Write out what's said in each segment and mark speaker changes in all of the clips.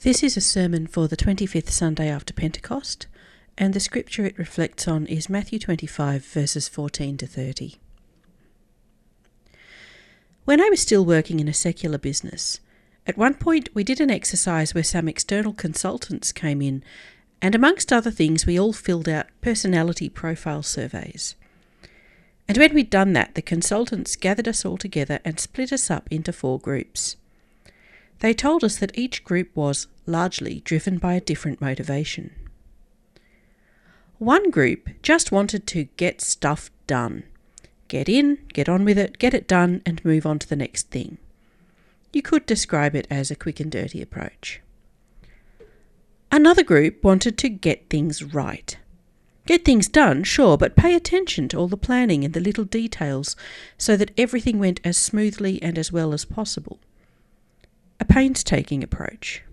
Speaker 1: This is a sermon for the 25th Sunday after Pentecost, and the scripture it reflects on is Matthew 25, verses 14 to 30. When I was still working in a secular business, at one point we did an exercise where some external consultants came in, and amongst other things we all filled out personality profile surveys. And when we'd done that, the consultants gathered us all together and split us up into 4 groups. They told us that each group was largely driven by a different motivation. One group just wanted to get stuff done. Get in, get on with it, get it done, and move on to the next thing. You could describe it as a quick and dirty approach. Another group wanted to get things right. Get things done, sure, but pay attention to all the planning and the little details so that everything went as smoothly and as well as possible. A painstaking approach.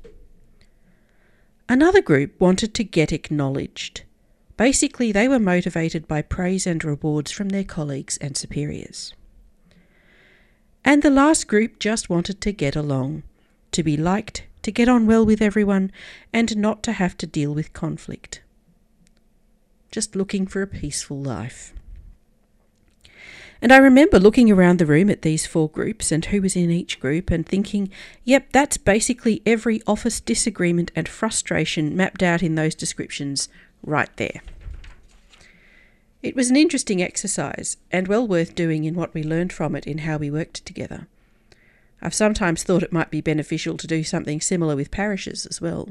Speaker 1: Another group wanted to get acknowledged. Basically, they were motivated by praise and rewards from their colleagues and superiors. And the last group just wanted to get along, to be liked, to get on well with everyone, and not to have to deal with conflict. Just looking for a peaceful life. And I remember looking around the room at these 4 groups and who was in each group and thinking, yep, that's basically every office disagreement and frustration mapped out in those descriptions right there. It was an interesting exercise and well worth doing in what we learned from it in how we worked together. I've sometimes thought it might be beneficial to do something similar with parishes as well.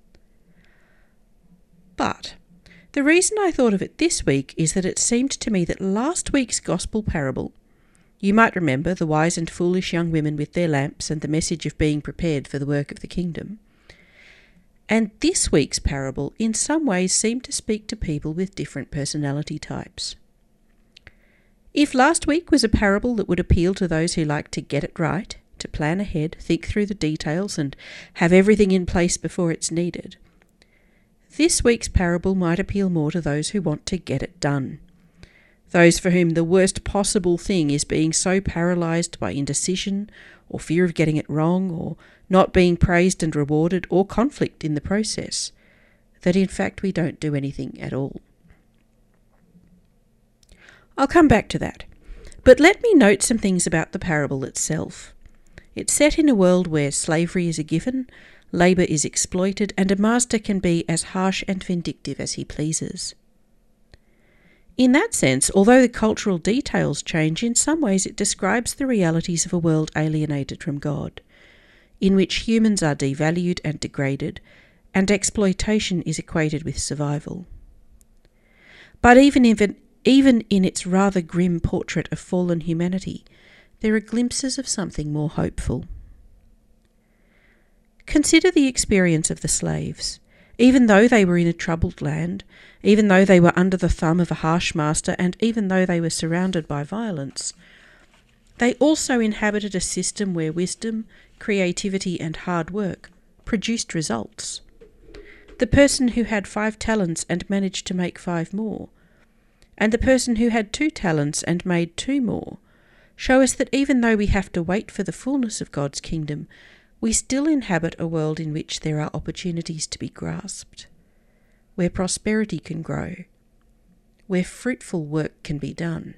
Speaker 1: But the reason I thought of it this week is that it seemed to me that last week's gospel parable, you might remember the wise and foolish young women with their lamps and the message of being prepared for the work of the kingdom, and this week's parable in some ways seemed to speak to people with different personality types. If last week was a parable that would appeal to those who like to get it right, to plan ahead, think through the details and have everything in place before it's needed, this week's parable might appeal more to those who want to get it done. Those for whom the worst possible thing is being so paralysed by indecision or fear of getting it wrong or not being praised and rewarded or conflict in the process, that in fact we don't do anything at all. I'll come back to that, but let me note some things about the parable itself. It's set in a world where slavery is a given, labour is exploited, and a master can be as harsh and vindictive as he pleases. In that sense, although the cultural details change, in some ways it describes the realities of a world alienated from God, in which humans are devalued and degraded, and exploitation is equated with survival. But even in its rather grim portrait of fallen humanity, there are glimpses of something more hopeful. Consider the experience of the slaves. Even though they were in a troubled land, even though they were under the thumb of a harsh master, and even though they were surrounded by violence, they also inhabited a system where wisdom, creativity and hard work produced results. The person who had 5 talents and managed to make 5 more, and the person who had 2 talents and made 2 more, show us that even though we have to wait for the fullness of God's kingdom, we still inhabit a world in which there are opportunities to be grasped, where prosperity can grow, where fruitful work can be done.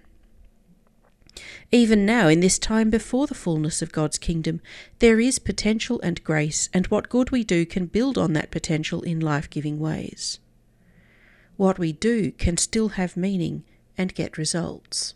Speaker 1: Even now, in this time before the fullness of God's kingdom, there is potential and grace, and what good we do can build on that potential in life-giving ways. What we do can still have meaning and get results.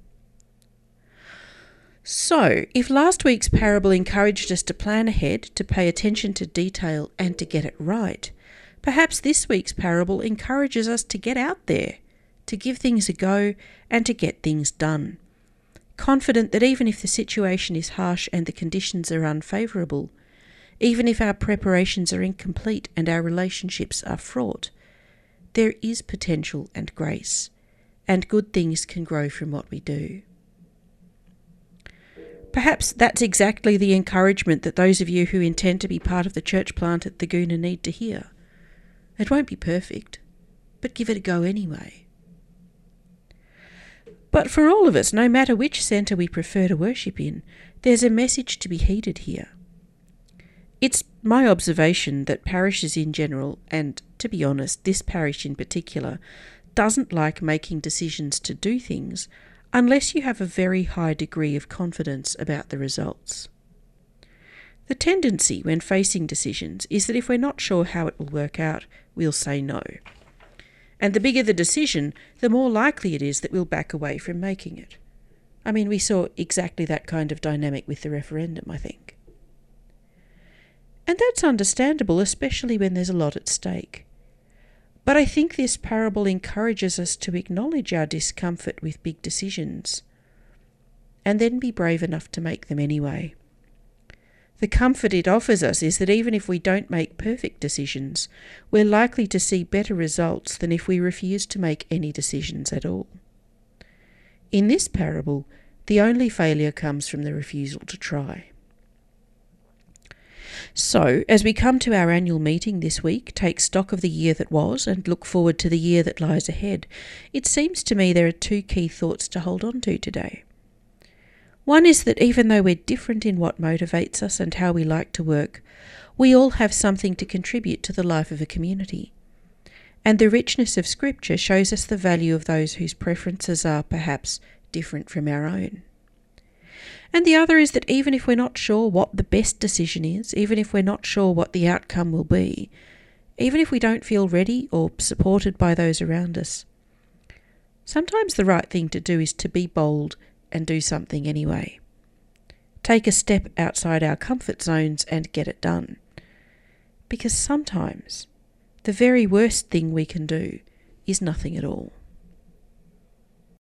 Speaker 1: So, if last week's parable encouraged us to plan ahead, to pay attention to detail and to get it right, perhaps this week's parable encourages us to get out there, to give things a go and to get things done. Confident that even if the situation is harsh and the conditions are unfavourable, even if our preparations are incomplete and our relationships are fraught, there is potential and grace, and good things can grow from what we do. Perhaps that's exactly the encouragement that those of you who intend to be part of the church plant at the Goona need to hear. It won't be perfect, but give it a go anyway. But for all of us, no matter which centre we prefer to worship in, there's a message to be heeded here. It's my observation that parishes in general, and to be honest, this parish in particular, doesn't like making decisions to do things unless you have a very high degree of confidence about the results. The tendency when facing decisions is that if we're not sure how it will work out, we'll say no. And the bigger the decision, the more likely it is that we'll back away from making it. I mean, we saw exactly that kind of dynamic with the referendum, I think. And that's understandable, especially when there's a lot at stake. But I think this parable encourages us to acknowledge our discomfort with big decisions and then be brave enough to make them anyway. The comfort it offers us is that even if we don't make perfect decisions, we're likely to see better results than if we refuse to make any decisions at all. In this parable, the only failure comes from the refusal to try. So, as we come to our annual meeting this week, take stock of the year that was and look forward to the year that lies ahead, it seems to me there are two key thoughts to hold on to today. One is that even though we're different in what motivates us and how we like to work, we all have something to contribute to the life of a community. And the richness of Scripture shows us the value of those whose preferences are perhaps different from our own. And the other is that even if we're not sure what the best decision is, even if we're not sure what the outcome will be, even if we don't feel ready or supported by those around us, sometimes the right thing to do is to be bold and do something anyway. Take a step outside our comfort zones and get it done. Because sometimes the very worst thing we can do is nothing at all.